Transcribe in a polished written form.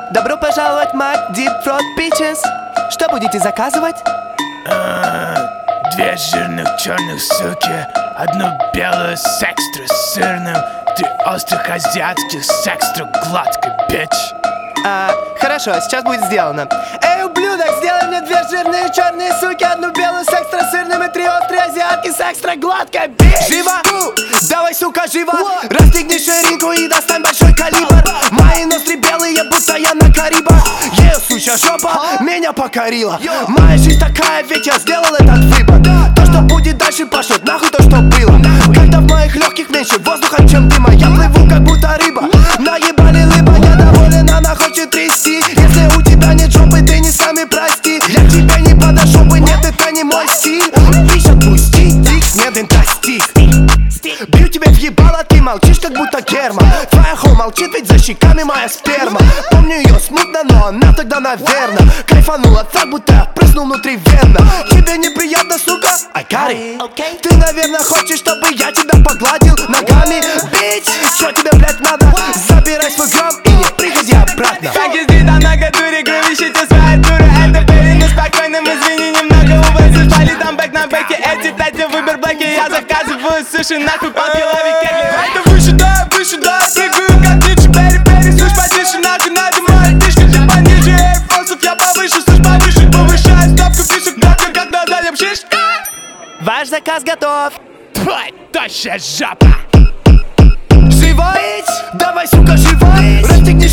Добро пожаловать в Mac Deep Throat Peaches. Что будете заказывать? Две жирных черных суки, одну белую с экстра сырным, три острых азиатских с экстра гладкой, бич. Хорошо, сейчас будет сделано. Эй, ублюдок, сделай мне две жирные черные суки, одну белую с экстра сырным и три острые азиатки с экстра гладкой, бич. Живо! Давай, сука, живо! Расстегни ширинку и достань большой калибр. Мои ноздри белые, будто я на Карибах. Сучья жопа меня покорила. Моя жизнь такая, ведь я сделал этот выбор. То, что будет дальше, пошлет нахуй то, что было. Когда в моих легких меньше воздуха, чем дыма, я плыву, как будто рыба. Наебали либо я доволен, она хочет трясти. Если у тебя нет жопы, ты не сами прости. Я к тебе не подошел бы, нет, это не мой стиль. Пищ отпусти, тик, нет, интостик. Бью тебе в ебало, ты молчишь, как будто Герман. Твоя хо молчит, ведь за щеками моя сперма. Помню ее смутно, но она тогда, наверно, кайфанула так, будто я прыснул внутривенно. Тебе неприятно, сука? I got it. Ты, наверное, хочешь, чтобы я тебя погладил ногами? Бич, что тебе, блядь, надо? Забирай свой грам и не приходи обратно. Как ездит она катуре, кровищите своя дура. Это были неспокойным, извини, немного увозишь. Пали там бэк на бэке, эти тати выбор блэки. Я заказываю суши, нахуй полкилови кегли. Это выше, да, прыгаю как ниже. Бери, слышь, потише, нахуй надо моя фишка. Ты пониже, эйрфорсов, я повыше, слышь, повыше. Повышаю ставку фишек, нахуй, как на заднем шиш. Ваш заказ готов. Таща жопа. Живо! Давай, сука, живо! Расстегни